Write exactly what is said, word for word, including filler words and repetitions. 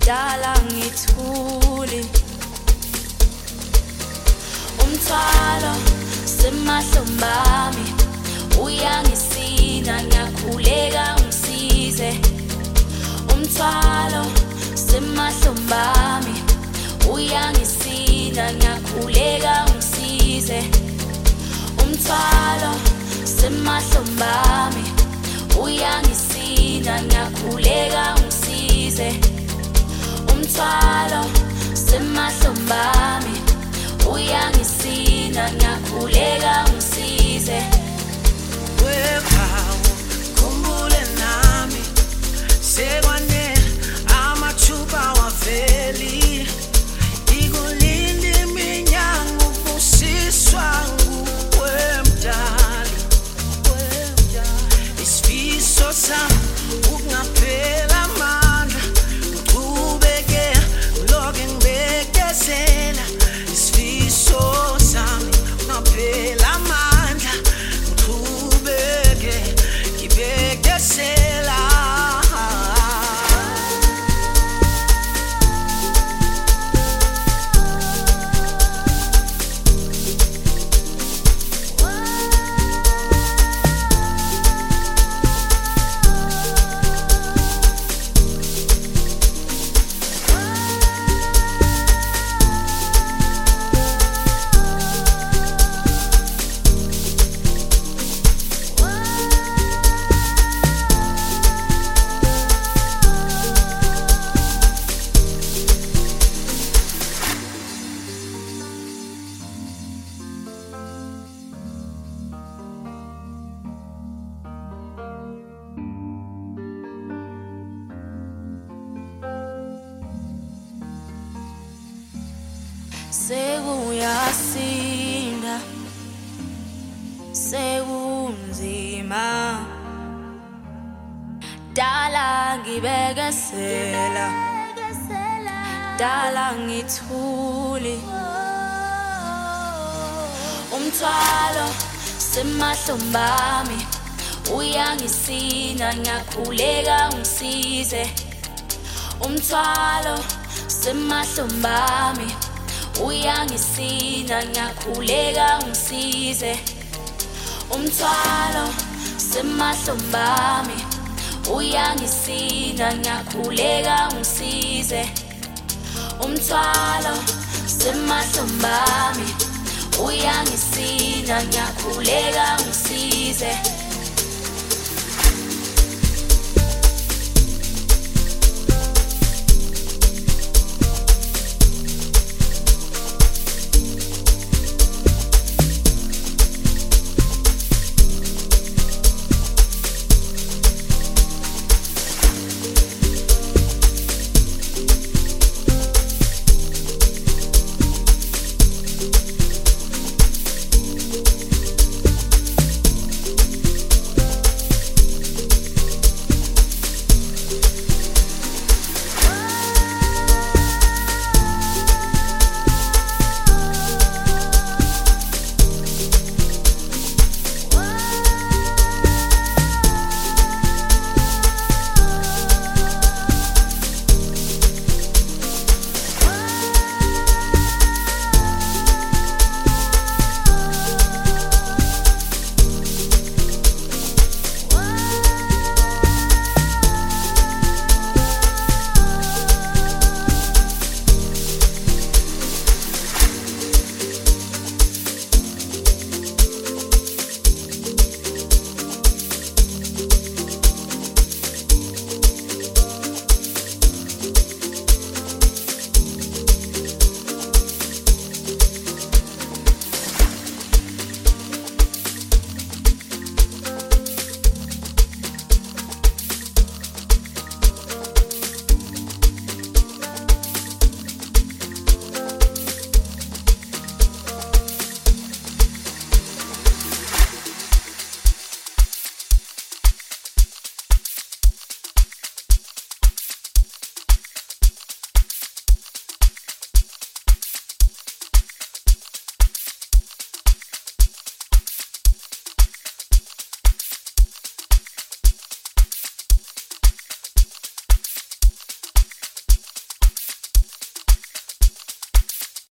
dala ngithule umthwalo semahlombami uyangisina ngiyakhuleka ungisize umthwalo semahlombami uyangisina ngiyakhuleka ungisize umthwalo semahlombami uyangisina ngiyakhuleka ungisize umthwalo semahlombami uyangisina ngiyakhuleka ungisize wekhawo khumbule nami sekwanele amathuba waveli ikulindi iminyango ubusiswa nguwe mdali isifiso sami ukungaphela amandla ngiqhubeke ngiloke ngibekezela isifiso sami ukungaphela amandla ngiqhubeke ngibekezela sekuyasinda sekunzima dala ngibekezela dala ngithule umthwalo semahlombami uyangisina ngiyakhuleka ungisize umthwalo semahlombami uyangisina ngiyakhuleka ungisize umthwalo semahlombami uyangisina ngiyakhuleka ungisize umthwalo semahlombami uyangisina ngiyakhuleka ungisize